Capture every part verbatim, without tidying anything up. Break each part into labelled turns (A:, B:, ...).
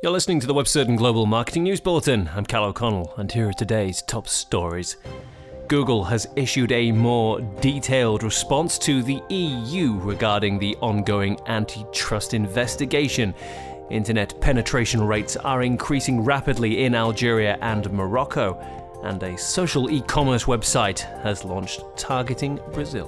A: You're listening to the WebCertain Global Marketing News Bulletin. I'm Cal O'Connell, and here are today's top stories. Google has issued a more detailed response to the E U regarding the ongoing antitrust investigation. Internet penetration rates are increasing rapidly in Algeria and Morocco, and a social e-commerce website has launched targeting Brazil.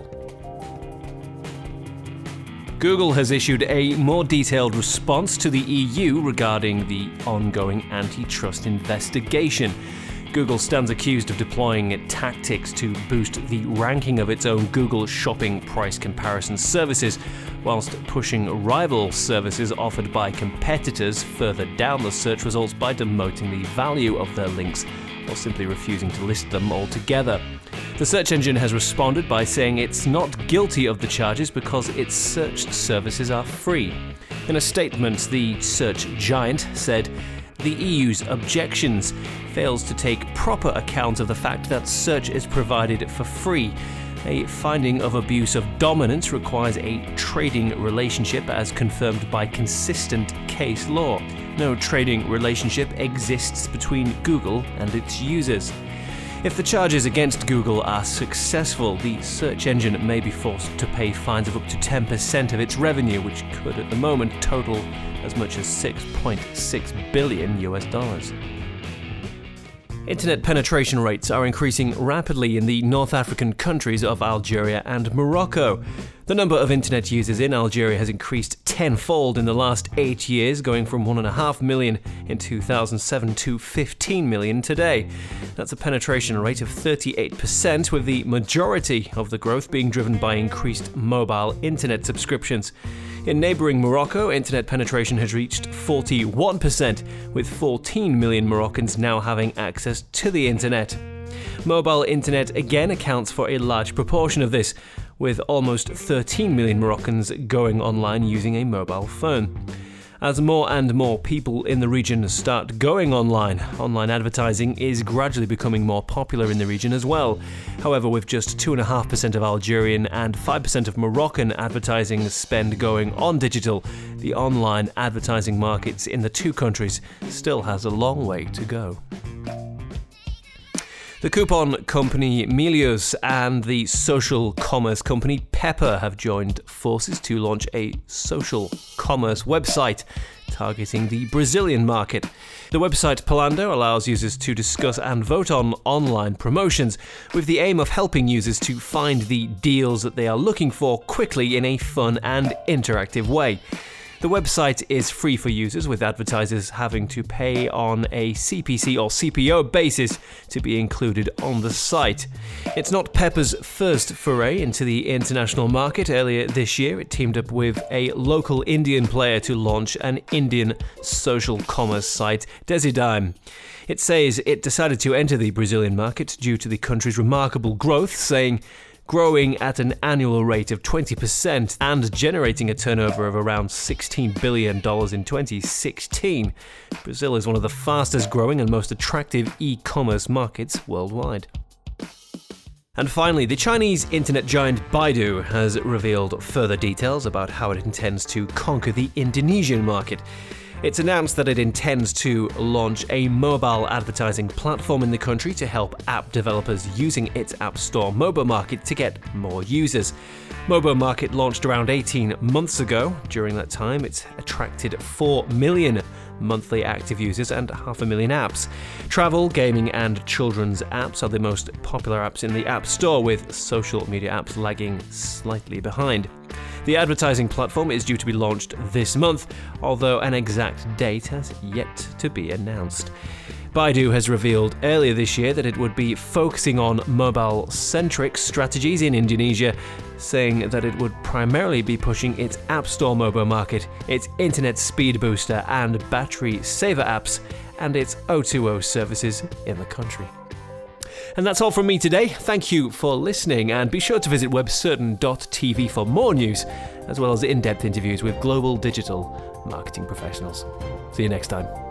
A: Google has issued a more detailed response to the E U regarding the ongoing antitrust investigation. Google stands accused of deploying tactics to boost the ranking of its own Google Shopping price comparison services, whilst pushing rival services offered by competitors further down the search results by demoting the value of their links or simply refusing to list them altogether. The search engine has responded by saying it's not guilty of the charges because its search services are free. In a statement, the search giant said, "The E U's objections fails to take proper account of the fact that search is provided for free. A finding of abuse of dominance requires a trading relationship as confirmed by consistent case law. No trading relationship exists between Google and its users." If the charges against Google are successful, the search engine may be forced to pay fines of up to ten percent of its revenue, which could at the moment total as much as six point six billion US dollars. Internet penetration rates are increasing rapidly in the North African countries of Algeria and Morocco. The number of internet users in Algeria has increased tenfold in the last eight years, going from one point five million in two thousand seven to fifteen million today. That's a penetration rate of thirty-eight percent, with the majority of the growth being driven by increased mobile internet subscriptions. In neighbouring Morocco, internet penetration has reached forty-one percent, with fourteen million Moroccans now having access to the internet. Mobile internet again accounts for a large proportion of this, with almost thirteen million Moroccans going online using a mobile phone. As more and more people in the region start going online, online advertising is gradually becoming more popular in the region as well. However, with just two point five percent of Algerian and five percent of Moroccan advertising spend going on digital, the online advertising markets in the two countries still has a long way to go. The coupon company Melius and the social commerce company Pepper have joined forces to launch a social commerce website targeting the Brazilian market. The website Palando allows users to discuss and vote on online promotions, with the aim of helping users to find the deals that they are looking for quickly in a fun and interactive way. The website is free for users, with advertisers having to pay on a C P C or C P O basis to be included on the site. It's not Pepper's first foray into the international market. Earlier this year, it teamed up with a local Indian player to launch an Indian social commerce site, Desidime. It says it decided to enter the Brazilian market due to the country's remarkable growth, saying, "Growing at an annual rate of twenty percent and generating a turnover of around sixteen billion dollars in twenty sixteen, Brazil is one of the fastest growing and most attractive e-commerce markets worldwide." And finally, the Chinese internet giant Baidu has revealed further details about how it intends to conquer the Indonesian market. It's announced that it intends to launch a mobile advertising platform in the country to help app developers using its App Store Mobo Market to get more users. Mobo Market launched around eighteen months ago. During that time, it's attracted four million monthly active users and half a million apps. Travel, gaming, and children's apps are the most popular apps in the App Store, with social media apps lagging slightly behind. The advertising platform is due to be launched this month, although an exact date has yet to be announced. Baidu has revealed earlier this year that it would be focusing on mobile-centric strategies in Indonesia, saying that it would primarily be pushing its App Store Mobo Market, its Internet Speed Booster and Battery Saver apps, and its O two O services in the country. And that's all from me today. Thank you for listening, and be sure to visit webcertain dot t v for more news, as well as in-depth interviews with global digital marketing professionals. See you next time.